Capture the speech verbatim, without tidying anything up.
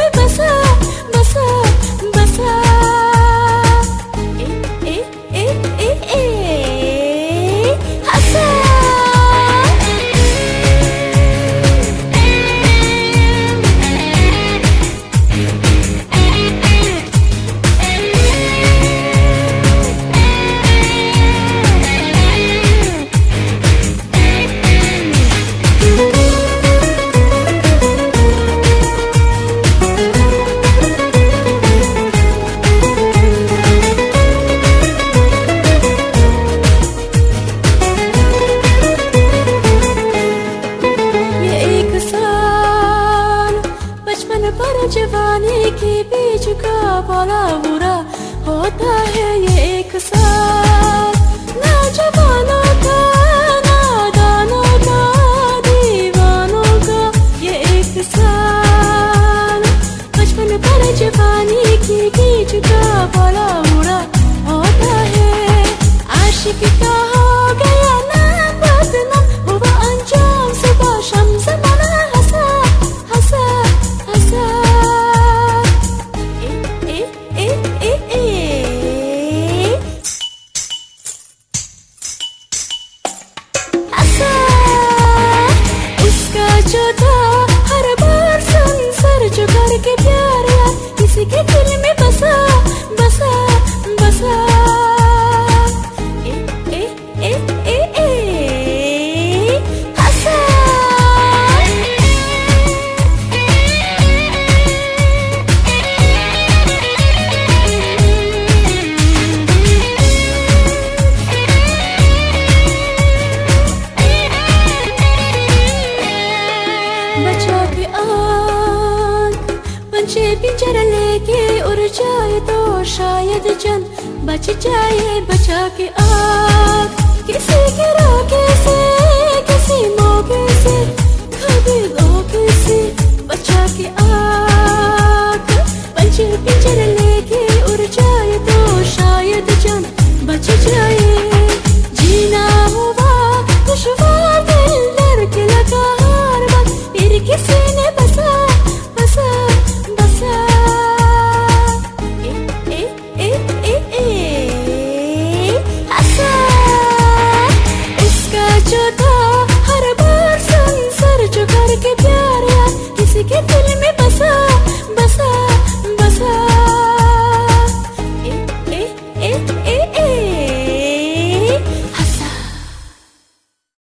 में बसा बसा बसा। ए ए ए ए ए हंसा। पर जवानी के बीच का बड़ा बुरा होता है ये एक साल। ना जवानों का नादानों का दीवानों का ये एक साल। बचपन पर जवानी के बीच का बड़ा बुरा होता है। आशिक का हो गया ना बदनाम, हुआ अंजाम सुबह शाम ज़माना हंसा हंसा हंसा। ए ए ए ए ए हंसा। उसका जो था हर बार सुन सर झुका के प्यार यार, किसी के दिल में बसा बसा बसा। ए ए ए ए ए हंसा। बचा के आँख पंछी पिंजरा लेके उड़ जाए तो शायद जन बच जाए। बचा के आँख किसी के रोके से